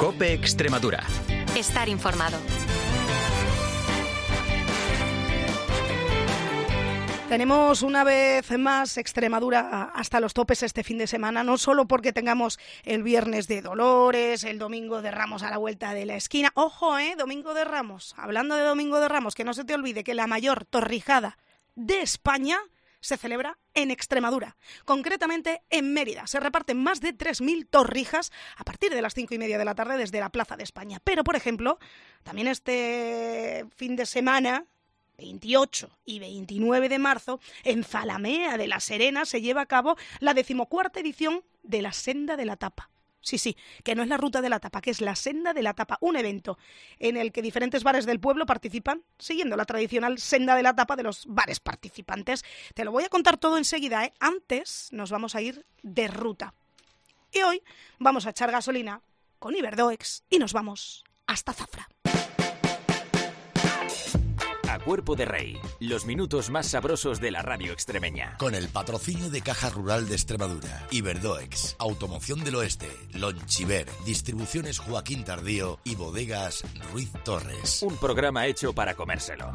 COPE Extremadura. Estar informado. Tenemos una vez más Extremadura hasta los topes este fin de semana, no solo porque tengamos el Viernes de Dolores, el Domingo de Ramos a la vuelta de la esquina. Ojo, Domingo de Ramos. Hablando de Domingo de Ramos, que no se te olvide que la mayor torrijada de España se celebra en Extremadura, concretamente en Mérida. Se reparten más de 3.000 torrijas a partir de las 5:30 de la tarde desde la Plaza de España. Pero, por ejemplo, también este fin de semana, 28 y 29 de marzo, en Zalamea de la Serena se lleva a cabo la 14ª edición de la Senda de la Tapa. Sí, que no es la Ruta de la Tapa, que es la Senda de la Tapa, un evento en el que diferentes bares del pueblo participan siguiendo la tradicional Senda de la Tapa de los bares participantes. Te lo voy a contar todo enseguida, Antes nos vamos a ir de ruta. Y hoy vamos a echar gasolina con Iberdoex y nos vamos hasta Zafra. A Cuerpo de Rey, los minutos más sabrosos de la radio extremeña. Con el patrocinio de Caja Rural de Extremadura, Iberdoex, Automoción del Oeste, Lonchiver, Distribuciones Joaquín Tardío y Bodegas Ruiz Torres. Un programa hecho para comérselo.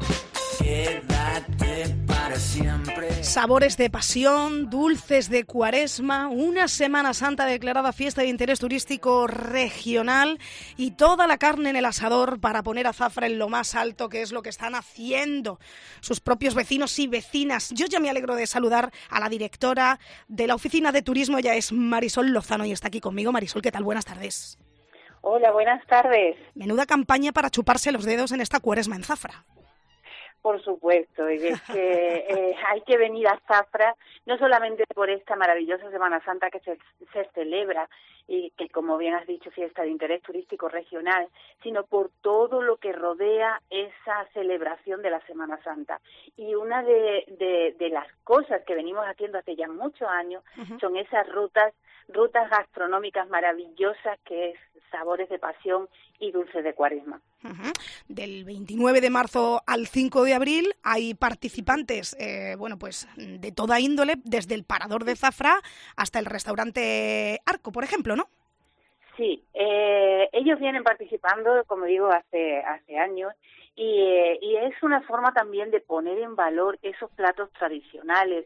Quédate para siempre. Sabores de pasión, dulces de Cuaresma, una Semana Santa declarada fiesta de interés turístico regional y toda la carne en el asador para poner a Zafra en lo más alto, que es lo que están haciendo sus propios vecinos y vecinas. Yo ya me alegro de saludar a la directora de la Oficina de Turismo, ella es Marisol Lozano y está aquí conmigo. Marisol, ¿qué tal? Buenas tardes. Hola, buenas tardes. Menuda campaña para chuparse los dedos en esta Cuaresma en Zafra. Por supuesto, y es que hay que venir a Zafra, no solamente por esta maravillosa Semana Santa que se celebra y que, como bien has dicho, fiesta de interés turístico regional, sino por todo lo que rodea esa celebración de la Semana Santa. Y una de las cosas que venimos haciendo hace ya muchos años son esas rutas gastronómicas maravillosas que es Sabores de Pasión y Dulces de Cuaresma. Del 29 de marzo al 5 de abril hay participantes, pues de toda índole, desde el Parador de Zafra hasta el restaurante Arco, por ejemplo, ¿no? Sí, ellos vienen participando, como digo, hace años, y es una forma también de poner en valor esos platos tradicionales,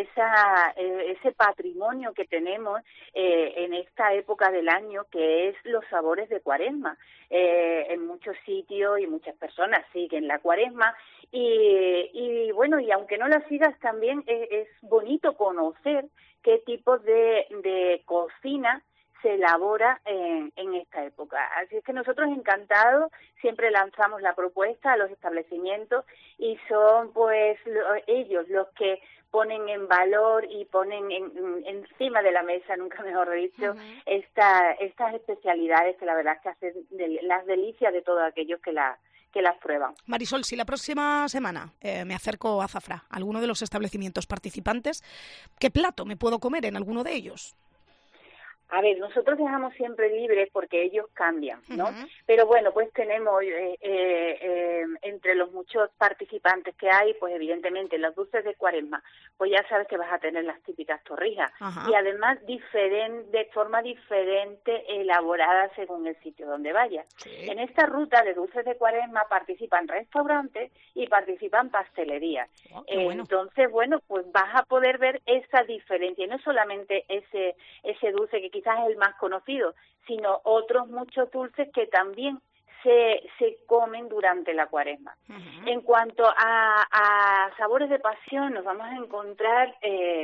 ese patrimonio que tenemos en esta época del año, que es los sabores de Cuaresma. En muchos sitios y muchas personas siguen la Cuaresma y aunque no la sigas, también es bonito conocer qué tipo de cocina se elabora en esta época. Así es que nosotros encantados siempre lanzamos la propuesta a los establecimientos y son pues ellos los que ponen en valor y ponen encima de la mesa, nunca mejor dicho, estas especialidades que la verdad es que hacen las delicias de todos aquellos que las prueban. Marisol, si la próxima semana me acerco a Zafra, a alguno de los establecimientos participantes, ¿qué plato me puedo comer en alguno de ellos? A ver, nosotros dejamos siempre libres porque ellos cambian, ¿no? Pero bueno, pues tenemos entre los muchos participantes que hay, pues evidentemente los dulces de Cuaresma, pues ya sabes que vas a tener las típicas torrijas y además de forma diferente elaboradas según el sitio donde vayas. Sí. En esta ruta de dulces de Cuaresma participan restaurantes y participan pastelerías. Entonces, pues vas a poder ver esa diferencia, y no solamente ese dulce que quizás es el más conocido, sino otros muchos dulces que también se comen durante la Cuaresma. En cuanto a sabores de pasión, nos vamos a encontrar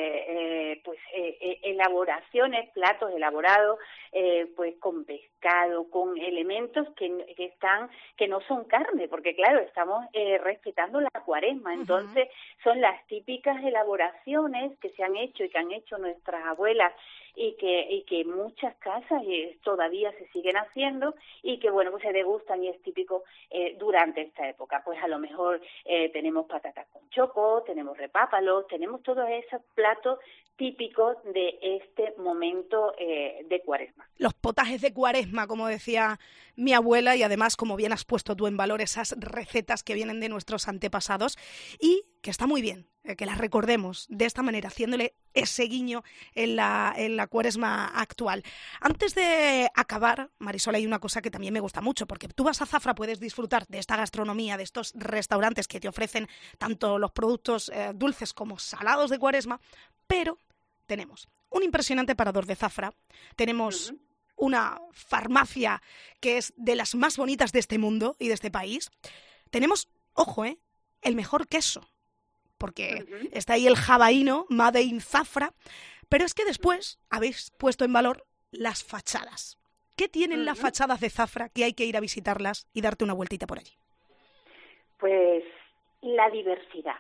elaboraciones, platos elaborados pues con pescado, con elementos que no son carne, porque claro, estamos respetando la Cuaresma. Entonces son las típicas elaboraciones que se han hecho y que han hecho nuestras abuelas y que muchas casas todavía se siguen haciendo y que pues se degustan y es típico durante esta época. Pues a lo mejor tenemos patatas con choco, tenemos repápalos, tenemos todos esos platos típicos de este momento de Cuaresma. Los potajes de Cuaresma, como decía mi abuela, y además, como bien has puesto tú en valor, esas recetas que vienen de nuestros antepasados y que está muy bien que las recordemos de esta manera, haciéndole ese guiño en la Cuaresma actual. Antes de acabar, Marisol, hay una cosa que también me gusta mucho, porque tú vas a Zafra, puedes disfrutar de esta gastronomía, de estos restaurantes que te ofrecen tanto los productos dulces como salados de Cuaresma, pero tenemos un impresionante parador de Zafra, tenemos una farmacia que es de las más bonitas de este mundo y de este país, tenemos, ojo, el mejor queso, porque está ahí el jabaíno, Made in Zafra, pero es que después habéis puesto en valor las fachadas. ¿Qué tienen las fachadas de Zafra que hay que ir a visitarlas y darte una vueltita por allí? Pues la diversidad,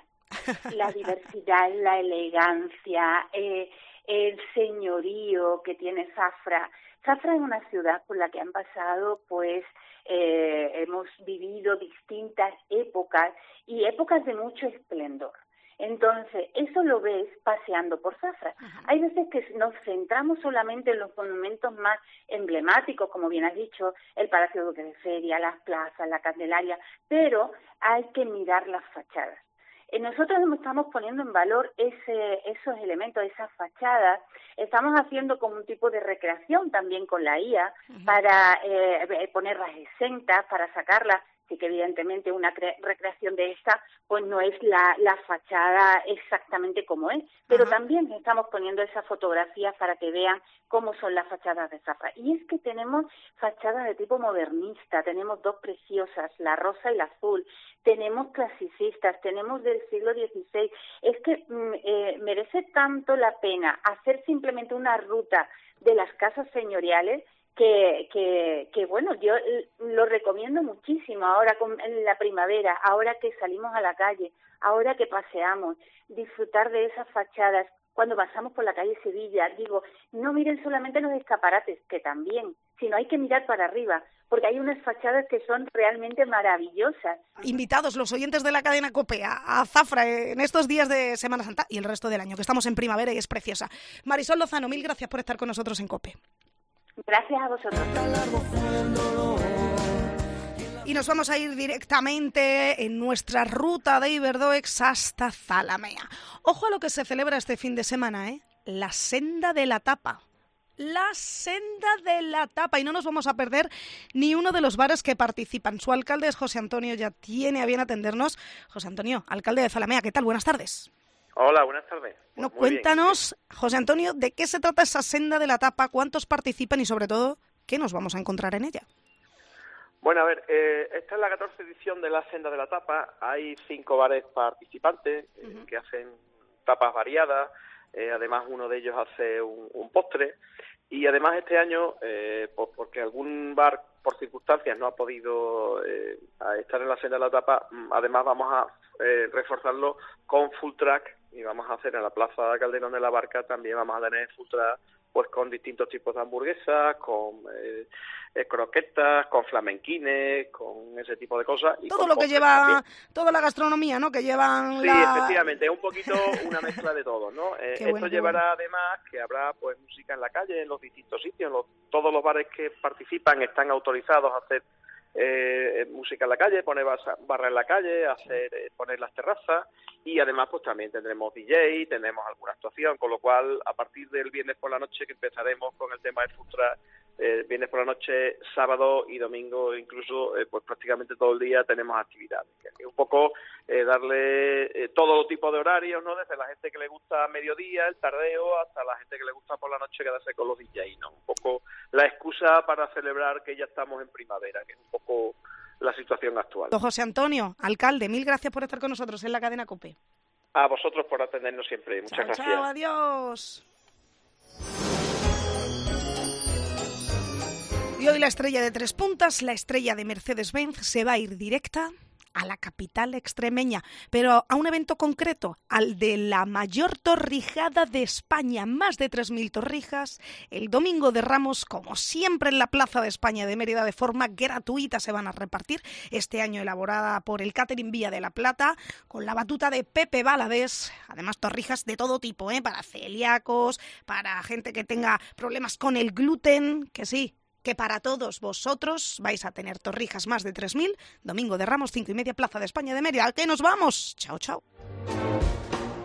la elegancia, el señorío que tiene Zafra. Zafra es una ciudad por la que han pasado, pues, hemos vivido distintas épocas y épocas de mucho esplendor. Entonces, eso lo ves paseando por Zafra. Hay veces que nos centramos solamente en los monumentos más emblemáticos, como bien has dicho, el Palacio Duque de Feria, las plazas, la Candelaria, pero hay que mirar las fachadas. Nosotros estamos poniendo en valor esos elementos, esas fachadas. Estamos haciendo como un tipo de recreación también con la IA para ponerlas exentas, para sacarlas. Sí que evidentemente una recreación de esta pues no es la fachada exactamente como es, pero también estamos poniendo esas fotografías para que vean cómo son las fachadas de Zafra. Y es que tenemos fachadas de tipo modernista, tenemos dos preciosas, la rosa y la azul, tenemos clasicistas, tenemos del siglo XVI. Es que merece tanto la pena hacer simplemente una ruta de las casas señoriales que bueno, yo lo recomiendo muchísimo ahora en la primavera, ahora que salimos a la calle, ahora que paseamos, disfrutar de esas fachadas. Cuando pasamos por la calle Sevilla, digo, no miren solamente los escaparates, que también, sino hay que mirar para arriba, porque hay unas fachadas que son realmente maravillosas. Invitados los oyentes de la cadena COPE a Zafra en estos días de Semana Santa y el resto del año, que estamos en primavera y es preciosa. Marisol Lozano, mil gracias por estar con nosotros en COPE. Gracias a vosotros. Y nos vamos a ir directamente en nuestra ruta de Iberdoex hasta Zalamea. Ojo a lo que se celebra este fin de semana, la Senda de la Tapa. La Senda de la Tapa. Y no nos vamos a perder ni uno de los bares que participan. Su alcalde es José Antonio, ya tiene a bien atendernos. José Antonio, alcalde de Zalamea, ¿qué tal? Buenas tardes. Hola, buenas tardes. Bueno, cuéntanos, bien. José Antonio, ¿de qué se trata esa Senda de la Tapa? ¿Cuántos participan y, sobre todo, qué nos vamos a encontrar en ella? Bueno, a ver, esta es la 14ª edición de la Senda de la Tapa. Hay 5 bares participantes que hacen tapas variadas. Además, uno de ellos hace un postre. Y además este año, pues porque algún bar por circunstancias no ha podido estar en la Senda de la Tapa, además vamos a reforzarlo con full track y vamos a hacer en la Plaza Calderón de la Barca también vamos a tener full track pues con distintos tipos de hamburguesas, con croquetas, con flamenquines, con ese tipo de cosas. Y todo lo que lleva, también. Toda la gastronomía, ¿no? Que llevan sí, efectivamente, es un poquito una mezcla de todo, ¿no? Esto llevará además que habrá pues música en la calle, en los distintos sitios, todos los bares que participan están autorizados a hacer música en la calle, poner barra en la calle, poner las terrazas y además pues también tendremos DJ, tendremos alguna actuación, con lo cual a partir del viernes por la noche que empezaremos con el tema de food truck, viernes por la noche, sábado y domingo incluso pues prácticamente todo el día tenemos actividades. Es un poco darle todo tipo de horarios, ¿no? Desde la gente que le gusta a mediodía, el tardeo, hasta la gente que le gusta por la noche quedarse con los DJ, ¿no? Un poco la excusa para celebrar que ya estamos en primavera, que es un poco la situación actual. Don José Antonio, alcalde, mil gracias por estar con nosotros en la cadena COPE. A vosotros por atendernos siempre. Muchas gracias. Chao, adiós. Y hoy la estrella de 3 puntas, la estrella de Mercedes-Benz, se va a ir directa a la capital extremeña, pero a un evento concreto, al de la mayor torrijada de España, más de 3.000 torrijas, el domingo de Ramos, como siempre en la Plaza de España de Mérida, de forma gratuita se van a repartir, este año elaborada por el Catering Villa de la Plata, con la batuta de Pepe Valadés, además torrijas de todo tipo, para celíacos, para gente que tenga problemas con el gluten, que sí, que para todos vosotros vais a tener torrijas más de 3.000, domingo de Ramos, 5:30, Plaza de España de Mérida. ¿A qué nos vamos? Chao, chao.